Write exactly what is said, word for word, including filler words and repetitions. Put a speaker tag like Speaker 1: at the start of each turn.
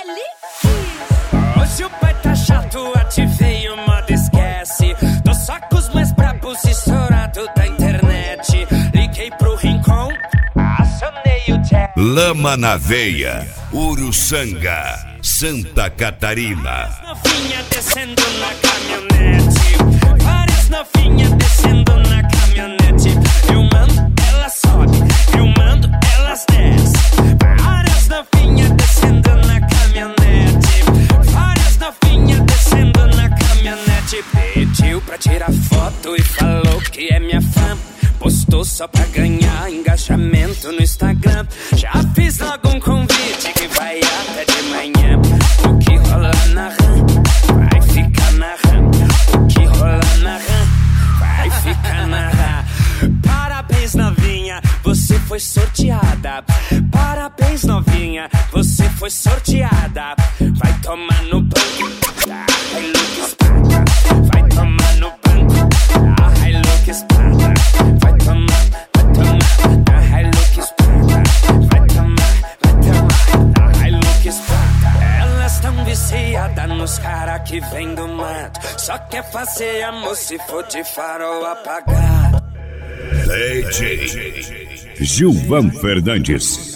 Speaker 1: delícia. Hoje o pai tá chato, ativei o modo esquece. Tô só com os mais brabos estourado da internet. Liguei pro Rincon, acionei o jazz.
Speaker 2: Lama na Veia, Uruçanga, Santa Catarina.
Speaker 1: Novinha descendo na caminhonete. Várias novinhas descendo na caminhonete. Eu mando, ela sobe. Eu mando, elas descem. Várias novinhas descendo na caminhonete. Várias novinhas descendo na caminhonete. Pediu pra tirar foto e falou que é minha fã. Postou só pra ganhar engajamento no Instagram. Já fiz logo um convite que vai até de manhã. O que rola na rã vai ficar na rã. O que rola na rã vai ficar na rã. Parabéns, novinha, você foi sorteada. Parabéns, novinha, você foi sorteada. Vai tomar no banco da Hilux Espada. Vai tomar no banco da Hilux Espada. Vai tomar, vai tomar da Hilux Espada. Vai tomar, vai tomar da Hilux Espada. Elas tão viciadas nos cara que vem do mato. Só quer fazer amor se for de farol apagado.
Speaker 2: D J Gilvan Fernandes.